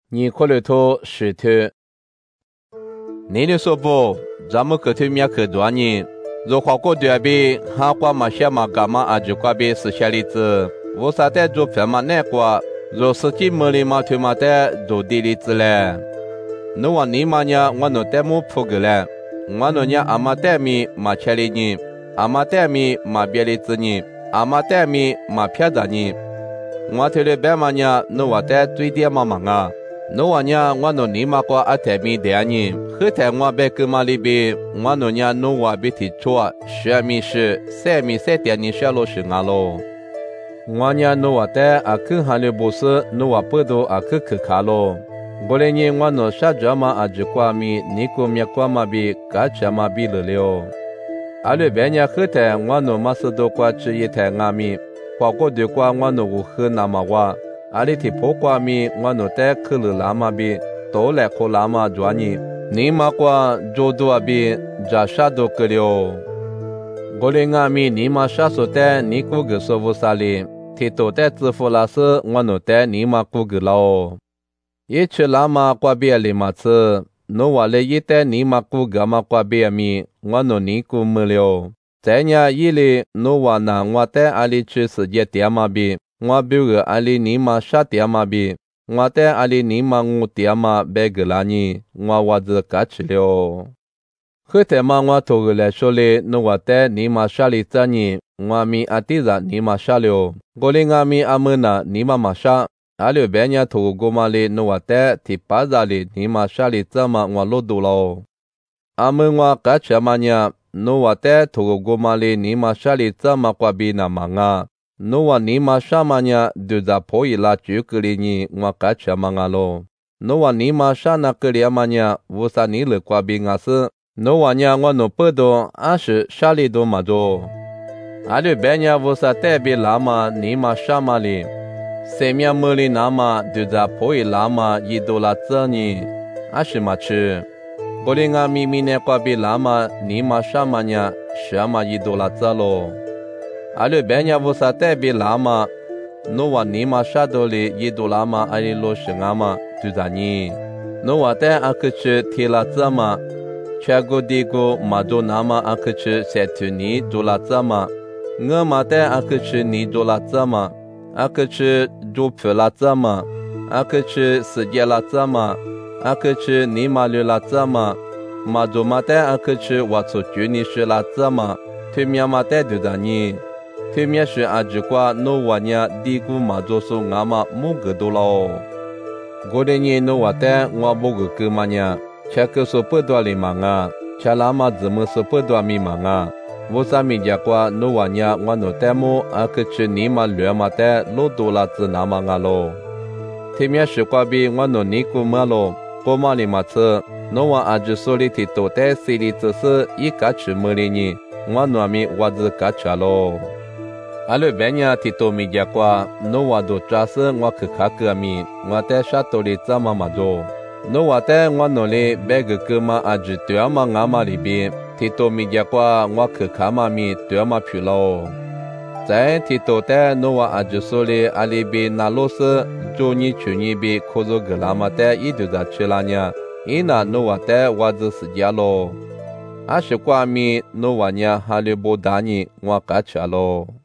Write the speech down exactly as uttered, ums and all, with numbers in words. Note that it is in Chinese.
你可了头石头。你的说不，咱们可头面可多呢。如花过对比，哈瓜马下马干嘛阿就瓜比是下里子，我啥在做偏嘛那瓜，若是进门里嘛推嘛在做地里子嘞。侬话你嘛呢，我侬在么铺个嘞，我侬呢阿妈在米嘛切里呢，阿妈在米嘛别里子呢，阿妈在米嘛偏着呢。我推了白嘛呢，侬话在最点嘛忙啊。侬话呢，我侬你嘛瓜阿台米的呢，后台我白个嘛里边，我侬呢侬话别提错，十米是三米三点你下落是俺咯。我呢侬话在阿肯哈了不是，侬话不多阿肯去卡咯。过来年我侬啥子嘛阿就瓜米，你个面瓜嘛比，嘎吃嘛比了了。阿了白年后台我侬嘛是多瓜吃一台阿米，花过的瓜我侬无喝那么话。阿里提破瓜米，我侬在克了拉嘛比，都来克拉嘛抓你，你嘛瓜做多比，咋啥都克了。过来阿米你嘛啥说的，你估个说不啥哩，提都在支付拉时，我侬在你嘛估个了。一吃拉嘛瓜比里嘛吃，侬话嘞一在你嘛估个嘛瓜比米，我侬你估没了。在伢一里，侬话那我在阿里去世界点嘛比。我比如阿里尼玛啥点嘛比，我在阿里尼玛我点嘛白个啦呢，我娃子嘎吃了。后头嘛我头个来说嘞，侬话在尼玛啥里子呢？我咪阿弟子尼玛啥了？我哩我咪阿门呐尼玛嘛啥？阿里白伢头个嘛嘞，侬话在提巴扎里尼玛啥里子嘛我落多了。阿门我嘎吃嘛伢，侬话在头个嘛嘞尼玛啥里子嘛瓜比那嘛啊？侬话你嘛啥嘛呢？就在破伊拉就个里呢，我嘎吃嘛个咯。侬话你嘛啥那个里嘛呢？为啥你了瓜比我是？侬话呢？我侬不多，俺是啥里都嘛做。俺就白呢，为啥代表拉嘛？你嘛啥嘛哩？三面么里那嘛就在破伊拉嘛一多拉子呢？俺是嘛吃？我哩俺咪咪呢瓜比拉嘛？你嘛啥嘛呢？啥嘛一多拉子咯？阿里白伢为啥代表拉嘛？侬话你嘛啥道理？一多拉嘛阿里罗是俺嘛就咋呢？侬话在阿克去提拉子嘛？全国地个嘛做那嘛阿克去三头尼做拉子嘛？我嘛在阿克去尼做拉子嘛？阿克去做票拉子嘛？阿克去世界拉子嘛？阿克去尼马路拉子嘛？嘛做嘛在阿克去我出去尼是拉子嘛？对面嘛在就咋呢？对面是阿只瓜诺瓦尼地古马做苏阿玛木个多咯。过来年诺瓦丹我木个个嘛呢，吃个说不多里嘛啊，吃拉嘛怎么说不多米嘛啊？我啥米家瓜诺瓦尼我诺丹木阿个吃尼嘛两嘛丹罗多拉子那嘛啊咯。对面是瓜比我诺尼古嘛咯，过嘛里嘛吃，诺瓦阿只说里提多丹西里只是一个吃么里呢，我诺米娃子个吃咯。阿拉白伢提多米家瓜，侬话都扎实我去卡个米，我在沙头里怎么嘛做？侬话在我那里白个个嘛阿只对嘛俺嘛里边，提多米家瓜我去卡嘛米对嘛去咯。在提多在侬话阿只说里阿里边那罗斯做你去你边可做个拉嘛在一就在吃啦呢，伊那侬话在我子时间咯。阿是瓜米侬话呢哈里不打你我嘎吃咯。